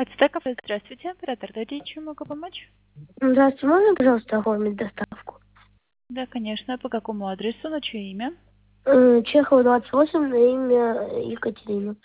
Ацтеков, здравствуйте, оператор, дайте чем могу помочь? Здравствуйте, можно, пожалуйста, оформить доставку? Да, конечно. По какому адресу, на чье имя? Чехова, 28, на имя Екатерина.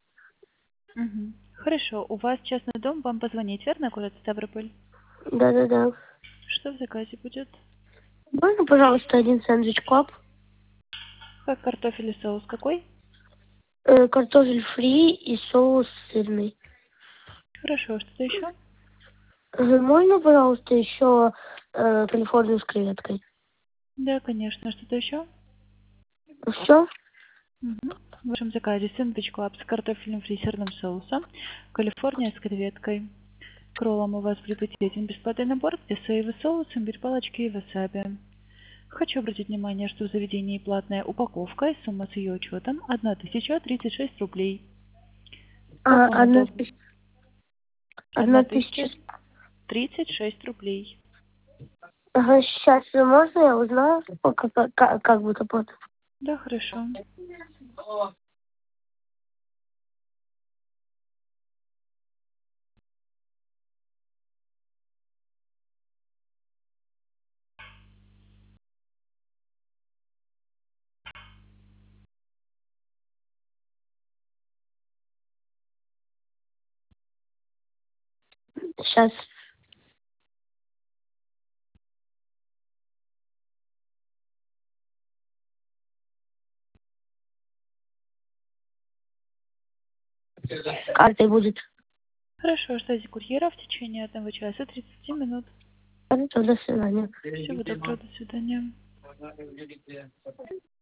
Хорошо, у вас частный дом, вам позвонить, верно, город Ставрополь? Да-да-да. Что в заказе будет? Можно, пожалуйста, один сэндвич клаб? Как картофель и соус какой? Картофель фри и соус сырный. Хорошо, что-то еще? Можно, пожалуйста, еще Калифорнию с креветкой? Да, конечно, что-то еще? Все? В вашем заказе сэндвич клаб с картофелем фри и сырным соусом, Калифорния с креветкой. К роллам у вас предупредителен бесплатный набор, где соевый соус, имбирь, палочки и васаби. Хочу обратить внимание, что в заведении платная упаковка и сумма с ее учетом 1036 рублей. Как вам Одна удобно? тысяча. Одна тысяча. 1036 рублей. Ага, сейчас можно я узнаю, как будет оплата? Да, хорошо. Сейчас. Картой будет. Хорошо, ждите курьера в течение 1 часа 30 минут. Хорошо, до свидания. Всего доброго, до свидания.